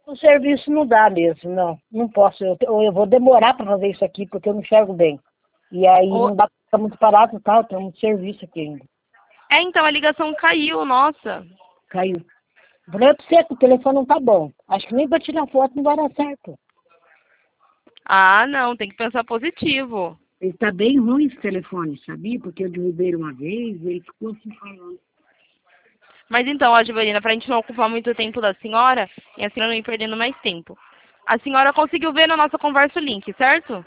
O serviço não dá mesmo, não. Não posso. Eu vou demorar para fazer isso aqui, porque eu não enxergo bem. E aí não dá para ficar muito parado, tá? Eu tenho muito serviço aqui ainda. Então, a ligação caiu, nossa. Caiu. Falei pra você que o telefone não tá bom. Acho que nem pra tirar foto não vai dar certo. Ah, não, tem que pensar positivo. Ele tá bem ruim esse telefone, sabia? Porque eu derrubei ele uma vez e ele ficou assim falando. Mas então, ó, Givelina, pra gente não ocupar muito tempo da senhora, e a senhora não ir perdendo mais tempo. A senhora conseguiu ver na nossa conversa o link, certo?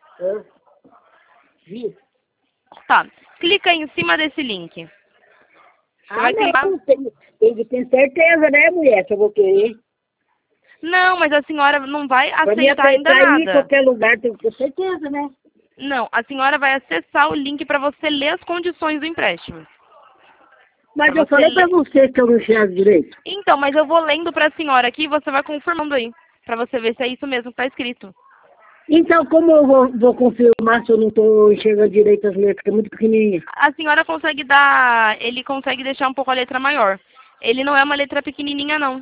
Vi? Tá. Clica em cima desse link. Você vai clicar? Não, tem que ter certeza, né, mulher, que eu vou querer. Não, mas a senhora não vai Pra me aceitar ainda apertar aí em nada. qualquer lugar, tem que ter certeza, né? Não, a senhora vai acessar o link para você ler as condições do empréstimo. Mas Pra eu você falei pra ler. você que eu não enxergo direito. Então, mas eu vou lendo para a senhora aqui e você vai confirmando aí, para você ver se é isso mesmo que tá escrito. Então, como eu vou confirmar se eu não tô enxergando direito as letras, que é muito pequenininha? A senhora consegue ele consegue deixar um pouco a letra maior. Ele não é uma letra pequenininha, não.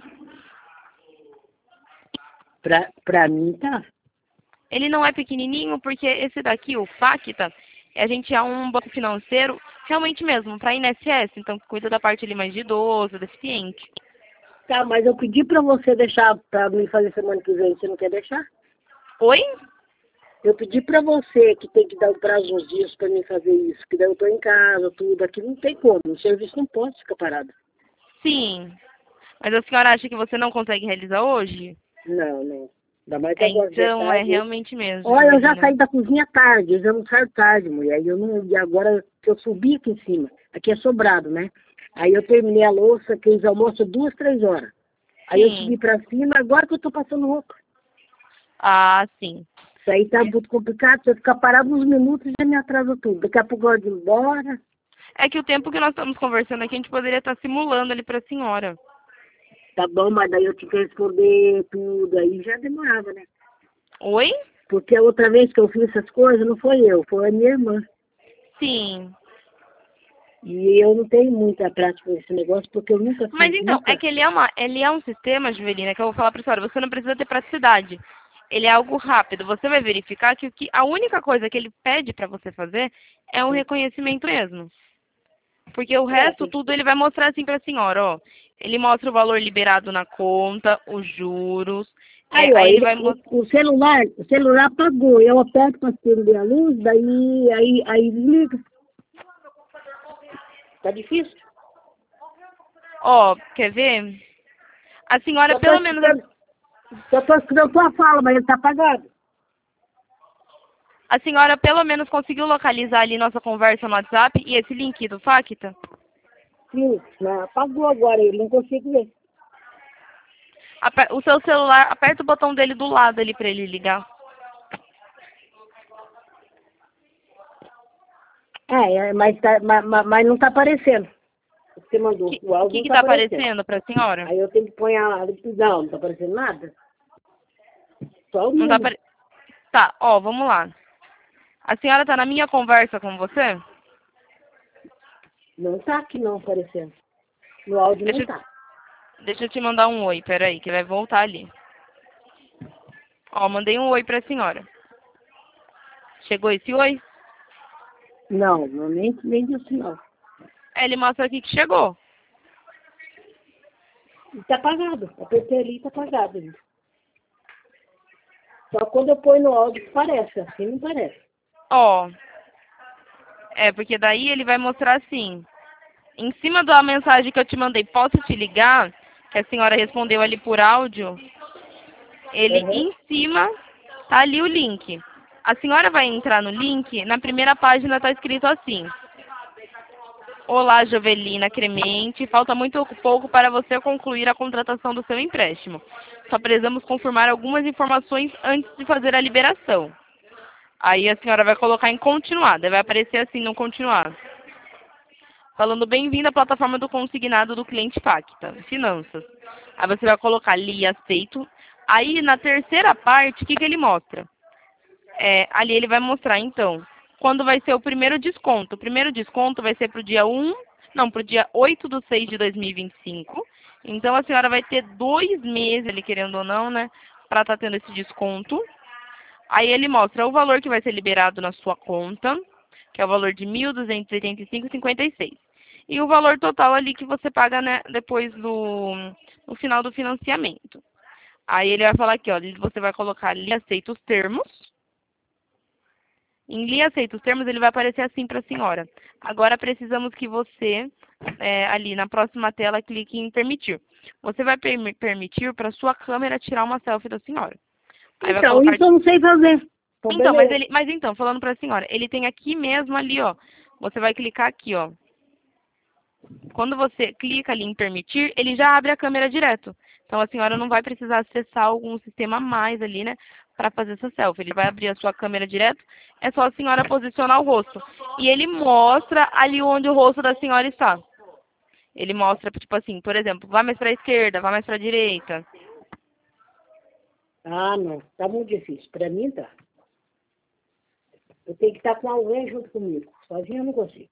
Pra mim, tá. Ele não é pequenininho porque esse daqui, o Facta, a gente é um banco financeiro realmente mesmo, para INSS, então cuida da parte ali mais de idoso, deficiente. Tá, mas eu pedi pra você deixar pra me fazer semana que vem, você não quer deixar? Oi? Eu pedi pra você que tem que dar um prazo uns dias pra mim fazer isso, que daí eu tô em casa, tudo, aqui não tem como, o serviço não pode ficar parado. Sim. Mas a senhora acha que você não consegue realizar hoje? Não, não. Ainda mais que agora de Então, é tarde. realmente mesmo, Olha, eu já Givelina. saí da cozinha tarde, eu já não saio tarde, mulher. E agora que eu subi aqui em cima, aqui é sobrado, né? Aí eu terminei a louça, que eles almoçam 2, 3 horas. Aí eu subi Sim. pra cima, agora que eu tô passando roupa. Ah, sim. Isso aí tá muito complicado, se eu ficar parado uns minutos já me atrasa tudo. Daqui a pouco eu vou embora. É que o tempo que nós estamos conversando aqui, a gente poderia estar simulando ali para a senhora. Tá bom, mas daí eu tinha que responder tudo, aí já demorava, né? Oi? Porque a outra vez que eu fiz essas coisas não foi eu, foi a minha irmã. Sim. E eu não tenho muita prática nesse negócio, porque eu nunca Mas fiz, então, é nunca. que ele é um sistema, Juvelina, que eu vou falar para a senhora, você não precisa ter praticidade. Ele é algo rápido. Você vai verificar que a única coisa que ele pede para você fazer é um reconhecimento mesmo. Porque o É, resto tudo ele vai mostrar assim para a senhora, ó. Ele mostra o valor liberado na conta, os juros. aí, ó, Aí ele ele, vai mostrar. o celular apagou. Eu aperto para acender a luz, daí, aí liga. Tá difícil? Ó, quer ver? A senhora Só tô pelo menos. escutando, só tô escutando tua fala, mas ele tá apagado. A senhora pelo menos conseguiu localizar ali nossa conversa no WhatsApp e esse link do Facta? Sim, mas apagou agora, ele não consigo ver. O seu celular, aperta o botão dele do lado ali para ele ligar. Mas não tá aparecendo. O que você mandou, o O áudio que não que tá tá aparecendo. aparecendo para a senhora? Aí eu tenho que pôr a... Não tá aparecendo nada. Só o Não tá número. apare... Tá, ó, vamos lá. A senhora tá na minha conversa com você? Não tá aqui não aparecendo. No áudio Deixa, não eu- tá. deixa eu te mandar um oi, peraí, que vai voltar ali. Ó, mandei um oi pra senhora. Chegou esse oi? Não, nem disse não. Ele mostra aqui que chegou. E tá apagado. Apertei ali e tá apagado. Ali. Só quando eu ponho no áudio que parece. Assim não parece. Ó, porque daí ele vai mostrar assim. Em cima da mensagem que eu te mandei, posso te ligar? Que a senhora respondeu ali por áudio. Ele Uhum. em cima tá ali o link. A senhora vai entrar no link, na primeira página tá escrito assim: Olá, Jovelina Cremente. Falta muito pouco para você concluir a contratação do seu empréstimo. Só precisamos confirmar algumas informações antes de fazer a liberação. Aí a senhora vai colocar em continuar. Daí vai aparecer assim no continuar. Falando bem-vindo à plataforma do consignado do cliente Facta, Finanças. Aí você vai colocar ali aceito. Aí na terceira parte, o que ele mostra? Ali ele vai mostrar, então, quando vai ser o primeiro desconto. O primeiro desconto vai ser para o dia 8 de 6 de 2025. Então a senhora vai ter 2 meses, ele querendo ou não, né? Para estar tendo esse desconto. Aí ele mostra o valor que vai ser liberado na sua conta, que é o valor de R$ 1.285,56. E o valor total ali que você paga, né, depois no final do financiamento. Aí ele vai falar aqui, ó, você vai colocar ali aceita os termos. Em linha aceita os termos, ele vai aparecer assim para a senhora. Agora precisamos que você, ali na próxima tela, clique em permitir. Você vai permitir para sua câmera tirar uma selfie da senhora. Aí vai Então, colocar... isso eu não sei fazer. Então, mas então, falando para a senhora, ele tem aqui mesmo ali, ó. Você vai clicar aqui, ó. Quando você clica ali em permitir, ele já abre a câmera direto. Então a senhora não vai precisar acessar algum sistema a mais ali, né, para fazer essa selfie. Ele vai abrir a sua câmera direto, é só a senhora posicionar o rosto. E ele mostra ali onde o rosto da senhora está. Ele mostra, tipo assim, por exemplo, vai mais para a esquerda, vai mais para a direita. Ah, não. Tá muito difícil. Para mim, tá. Eu tenho que estar com alguém junto comigo. Sozinho eu não consigo.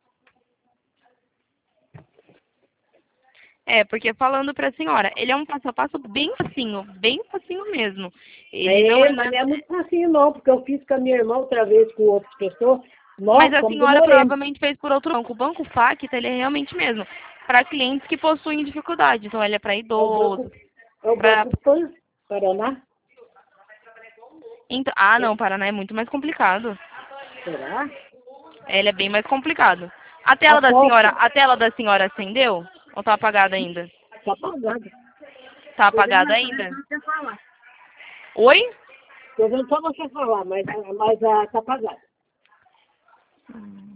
Porque falando para a senhora, ele é um passo a passo bem facinho mesmo. Ele não Mas não é muito facinho não, porque eu fiz com a minha irmã outra vez com outras pessoas. Nossa, mas a senhora provavelmente fez por outro banco. O Banco Facta, ele é realmente mesmo para clientes que possuem dificuldade. Então, ele é para idosos. É o Banco Pan, Paraná. Então, não, Paraná é muito mais complicado. Será? Ele é bem mais complicado. A tela da senhora acendeu? Ou tá apagada ainda? Tá apagada. Tá apagada ainda? Oi? Tô vendo só você falar, mas tá apagada.